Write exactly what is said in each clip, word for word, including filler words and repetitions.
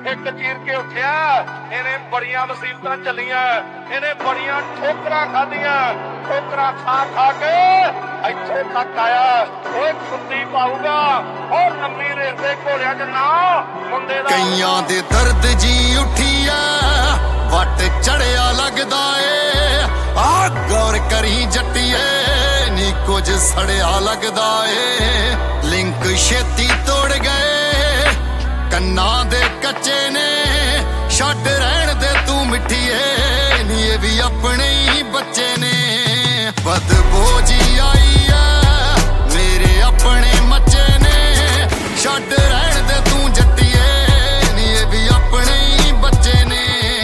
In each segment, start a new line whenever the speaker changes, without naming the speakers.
ਇੱਕ ਚੀਰ ਕੇ ਉੱਠਿਆ। ਇਹਨੇ ਬੜੀਆਂ ਮੁਸੀਬਤਾਂ ਚੱਲੀਆਂ, ਇਹਨੇ ਬੜੀਆਂ ਠੋਕਰਾਂ ਖਾਧੀਆਂ, ਠੋਕਰਾਂ ਖਾ ਖਾ ਕੇ ਇੱਥੇ ਤੱਕ ਆਇਆ। ਉਹ ਕੁੱਤੀ ਪਾਊਗਾ ਉਹ ਲੰਮੀ ਰੇਸ ਦੇ ਘੋੜਿਆਂ 'ਚ ਨਾ ਮੁੰਡੇ ਦਾ।
ਕਈਆਂ ਦੇ ਦਰਦ ਜੀ ਉੱਠੀ ਐ, ਵੱਟ ਚੜਿਆ ਲੱਗਦਾ ਏ। ਆ ਗੌਰ ਕਰੀ ਜੱਟੀਏ ਨੀ ਕੁਝ ਸੜਿਆ ਲੱਗਦਾ ਏ। ਲਿੰਕ ਛੇਤੀ ਤੋੜ ਗਏ ਕੰਨਾਂ ਦੇ ਕੱਚੇ ਨੇ, ਛੱਡ ਰਹਿਣ ਦੇ ਤੂੰ ਮਿੱਠੀਏ ਨੀ ਇਹ ਵੀ ਆਪਣੇ ਹੀ ਬੱਚੇ ਨੇ। ਬਦਬੂ ਜੀ ਆਈ ਐ ਮੇਰੇ ਆਪਣੇ ਮੱਚੇ ਨੇ, ਛੱਡ ਰਹਿਣ ਦੇ ਤੂੰ ਜੱਟੀਏ ਨੀ ਇਹ ਵੀ ਆਪਣੇ ਹੀ ਬੱਚੇ ਨੇ।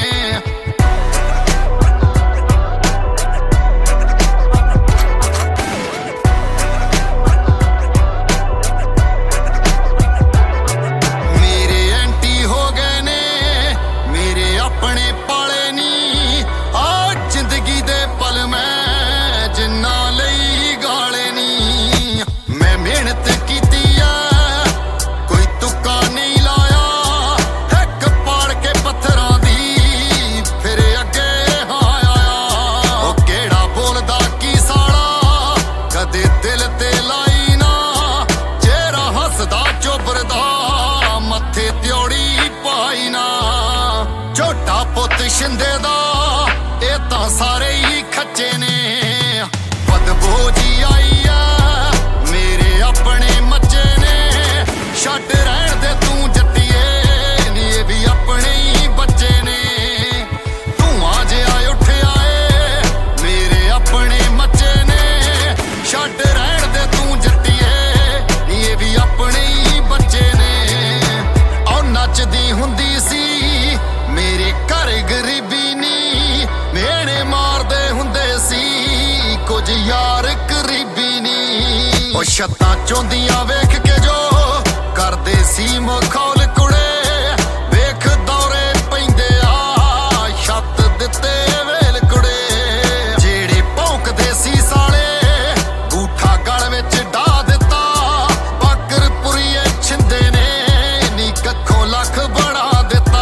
ਆਪਣੇ ਪਾਲੇ ਨੀ ਆ ਜ਼ਿੰਦਗੀ ਦੇ ਪਲ ਮੈਂ ਜਿੰਨਾ ਲਈ ਗਾਲੇ ਨੀ। ਮੈਂ ਮਿਹਨਤ ਕੀਤੀ ਆ ਕੋਈ ਤੁੱਕਾ ਨਹੀਂ ਲਾਇਆ, ਇੱਕ ਪਾੜ ਕੇ ਪੱਥਰਾਂ ਦੀ ਫਿਰ ਅੱਗੇ ਹਾਂ ਆਇਆ। ਉਹ ਕਿਹੜਾ ਬੋਲਦਾ ਕੀ ਸਾਲਾ ਕਦੇ ਦਿਲ ਤੇ ਲਾਈ ਨਾ, ਚਿਹਰਾ ਹੱਸਦਾ ਚੁੱਭਰਦਾ ਮੱਥੇ ਤਿਉੜੀ ਪਾਈ ਨਾ। ਛੋਟਾ ਪੁੱਤ ਸ਼ਿੰਦੇ ਦਾ ਇਹ ਤਾਂ ਸਾਰੇ ਹੀ ਖੱਚੇ ਨੇ। ਬਦਬੂ ਜੀ ਆਈ ਆ ਮੇਰੇ ਆਪਣੇ ਮੱਚੇ ਨੇ, ਛੱਡ ਰਹਿਣ ਦੇ ਤੂੰ ਜੱਟੀਏ ਨੀ ਇਹ ਵੀ ਆਪਣੇ ਹੀ ਬੱਚੇ ਨੇ। ਧੂਆਂ ਜਿਹਾ ਉੱਠਿਆ ਏ ਮੇਰੇ ਆਪਣੇ ਮੱਚੇ ਨੇ, ਛੱਡ ਰਹਿਣ ਦੇ ਤੂੰ ਜੱਟੀਏ ਨੀ ਇਹ ਵੀ ਆਪਣੇ ਹੀ ਬੱਚੇ ਨੇ। ਉਹ ਨੱਚਦੀ ਹੁੰਦੀ ਸੀ ਮੇਰੇ ਘਰ ਗਰੀਬੀ ਨੀ, ਮੇਣੇ ਮਾਰਦੇ ਹੁੰਦੇ ਸੀ ਕੁਝ ਯਾਰ ਕਰੀਬੀ ਨੀ। ਉਹ ਛੱਤਾਂ ਚੋਂਦੀਆਂ ਵੇਖ ਕੇ ਜੋ ਕਰਦੇ ਸੀ ਮਖੌਲ ਕੁੜੇ, ਵੇਖ ਦੌਰੇ ਪੈਂਦੇ ਆ ਛੱਤ ਦਿੱਤੇ ਵੇਲ ਕੁੜੇ। ਜਿਹੜੇ ਭੌਂਕਦੇ ਸੀ ਸਾਲੇ ਗੂਠਾ ਗਲ ਵਿੱਚ ਢਾ ਦਿੱਤਾ, ਬਾਕਰਪੁਰੀਏ ਛਿੰਦੇ ਨੇ ਨੀ ਕੱਖੋਂ ਲੱਖ ਬਣਾ ਦਿੱਤਾ।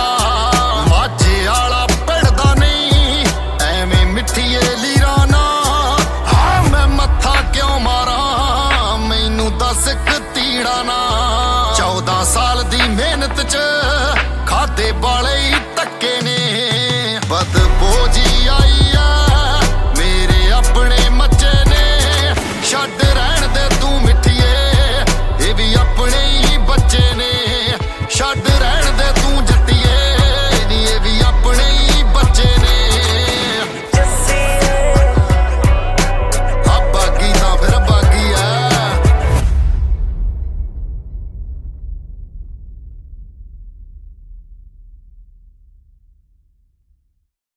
ਮਿੱਠੀਏ ਲੀਰਾ ਨਾ ਹਾਂ ਮੈਂ ਮੱਥਾ ਕਿਉਂ ਮਾਰਾਂ ਮੈਨੂੰ ਦੱਸ ਕ ਤੀੜਾ ਨਾ। ਚੌਦਾਂ ਸਾਲ ਦੀ ਮਿਹਨਤ 'ਚ